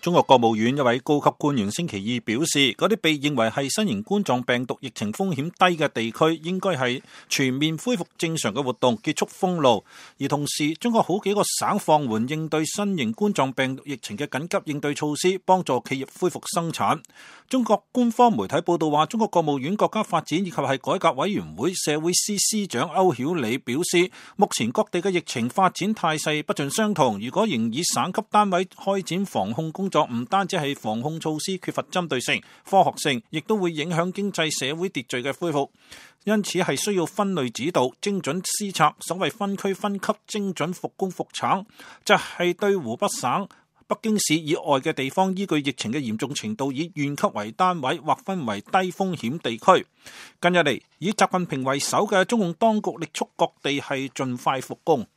中國國務院一位高級官員星期二表示，嗰啲被認為係新型冠狀病毒疫情風險低嘅地區，應該係全面恢復正常嘅活動，結束封路。而同時，中國好幾個省放緩應對新型冠狀病毒疫情嘅緊急應對措施，幫助企業恢復生產。中國官方媒體報道話，中國國務院國家發展以及係改革委員會社會司司長歐曉理表示，目前各地嘅疫情發展態勢不盡相同，如果仍以省級單位開展防控工作，唔單止係防控措施缺乏針對性、科學性，亦都會影響經濟社會秩序嘅恢復。因此係需要分類指導、精準施策。所謂分區分級、精準復工復產，就係對湖北省、北京市以外嘅地方，依據疫情嘅嚴重程度，以縣級為單位劃分為低風險地區。近日嚟，以習近平為首嘅中共當局力促各地係盡快復工。